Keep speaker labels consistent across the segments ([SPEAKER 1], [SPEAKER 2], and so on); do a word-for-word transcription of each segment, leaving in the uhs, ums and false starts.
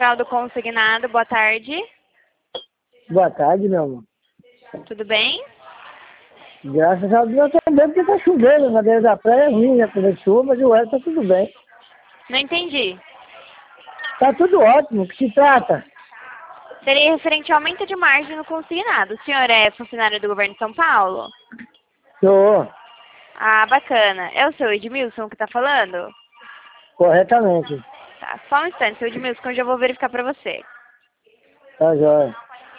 [SPEAKER 1] Central do Consignado, boa tarde.
[SPEAKER 2] Boa tarde, meu amor.
[SPEAKER 1] Tudo bem?
[SPEAKER 2] Graças a Deus também, porque tá chovendo. Na beira da praia é ruim, né? Quando chuva, mas o resto tá tudo bem.
[SPEAKER 1] Não entendi.
[SPEAKER 2] Tá tudo ótimo. O que se trata?
[SPEAKER 1] Seria referente ao aumento de margem no consignado. O senhor é funcionário do governo de São Paulo?
[SPEAKER 2] Sou.
[SPEAKER 1] Ah, bacana. É o seu Edmilson que tá falando?
[SPEAKER 2] Corretamente.
[SPEAKER 1] Tá, só um instante, seu Edmilson, que eu já vou verificar pra você.
[SPEAKER 2] Tá jóia.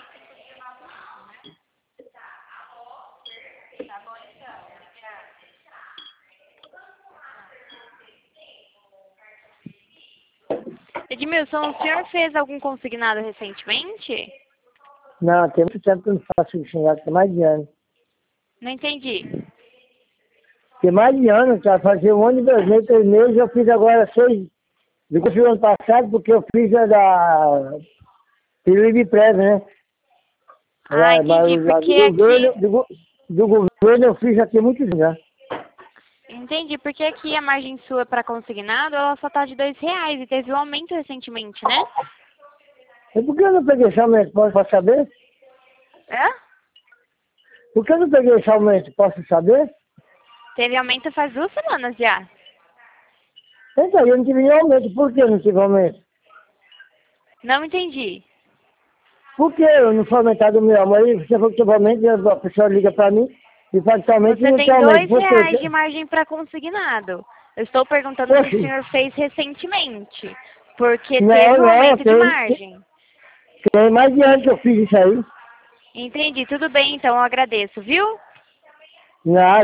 [SPEAKER 1] Edmilson, o senhor fez algum consignado recentemente?
[SPEAKER 2] Não, tem muito tempo que eu não faço isso, já tem mais de ano.
[SPEAKER 1] Não entendi.
[SPEAKER 2] Tem mais de ano, já fazia um ano e dois meses, três meses, eu fiz agora seis. Eu fiz o ano passado porque eu fiz a da Felipe Prévio, né?
[SPEAKER 1] Ah,
[SPEAKER 2] Mas,
[SPEAKER 1] entendi,
[SPEAKER 2] mas
[SPEAKER 1] porque
[SPEAKER 2] do, governo,
[SPEAKER 1] aqui...
[SPEAKER 2] do, go- do governo eu fiz aqui muitos anos, né?
[SPEAKER 1] Entendi, porque aqui a margem sua para consignado, ela só tá de dois reais e teve um aumento recentemente, né?
[SPEAKER 2] E por que eu não peguei esse aumento? Posso posso saber?
[SPEAKER 1] É?
[SPEAKER 2] Por que eu não peguei esse aumento? Posso saber?
[SPEAKER 1] Teve aumento faz duas semanas já.
[SPEAKER 2] Então, eu não tive nenhum aumento. Por que eu não tive aumento?
[SPEAKER 1] Não entendi.
[SPEAKER 2] Por que eu não fui aumentado o meu amor? Aí você falou que teve aumento, a pessoa liga pra mim e fala que aumento e
[SPEAKER 1] Você
[SPEAKER 2] não tem
[SPEAKER 1] tem
[SPEAKER 2] aumento.
[SPEAKER 1] dois
[SPEAKER 2] Por
[SPEAKER 1] reais de
[SPEAKER 2] quê?
[SPEAKER 1] margem para consignado. Eu estou perguntando se o
[SPEAKER 2] Poxa,
[SPEAKER 1] senhor fez recentemente, porque
[SPEAKER 2] não,
[SPEAKER 1] teve um
[SPEAKER 2] não,
[SPEAKER 1] aumento de
[SPEAKER 2] tem, tem,
[SPEAKER 1] margem.
[SPEAKER 2] tem mais de ano que eu fiz isso aí.
[SPEAKER 1] Entendi, tudo bem, então eu agradeço, viu?
[SPEAKER 2] Não,